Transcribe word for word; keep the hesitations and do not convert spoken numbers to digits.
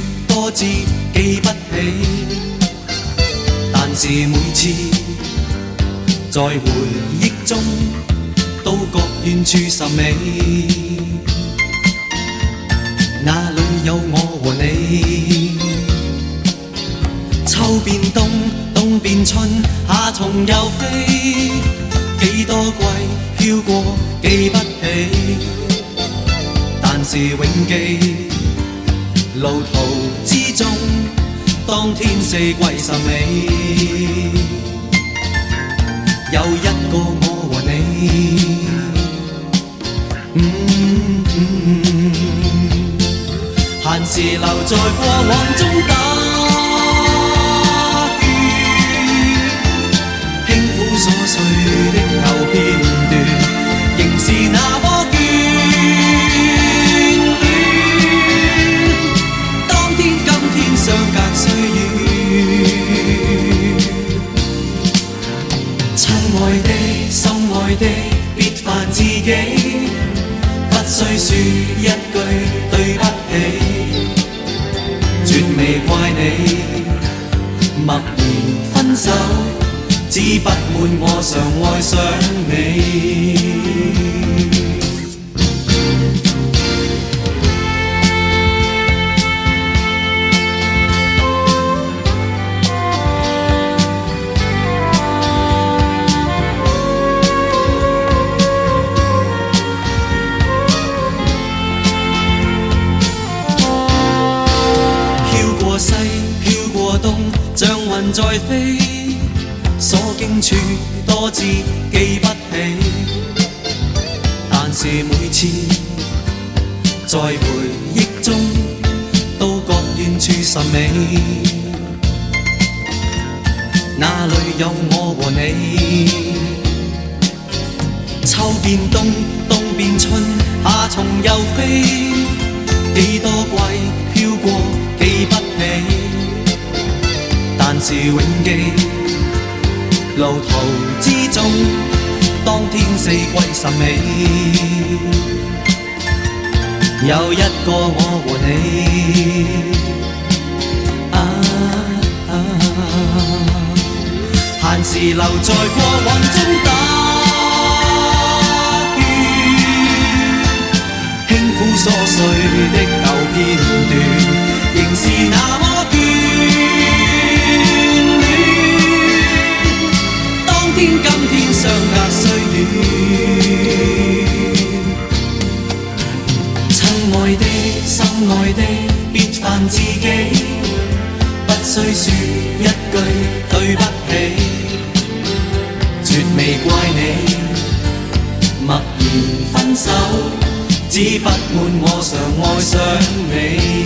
多知記不起，但是每次在回憶中都覺遠處甚美。那裏有我和你，秋變冬，冬變春，夏蟲又飛，幾多季飄過記不起，但是永記路途之中，當天四季甚美。有一個我和你，嗯嗯，閒時留在過往中打圈，輕撫瑣碎的舊片段，仍是那麼眷戀。當天今天相隔歲月，親愛的心愛的別煩自己，不需說一句對不起，絕未怪你默然分手，只不滿我常愛上你。西飄過冬，像雲在飛，所經處多知記不起，但是每次在回憶中都覺遠處甚美。那裏有我和你，秋變冬，冬變春，夏蟲又飛，幾多季飄過記不起，但是永記路途之中，當天四季甚美。有一個我和你，啊啊，閒時留在過往中打圈，輕撫瑣碎的舊片段，仍是那麼眷戀。當天今天相隔歲月，親愛的心愛的別煩自己，不需說一句對不起，絕未怪你默然分手，只不滿我常愛上你。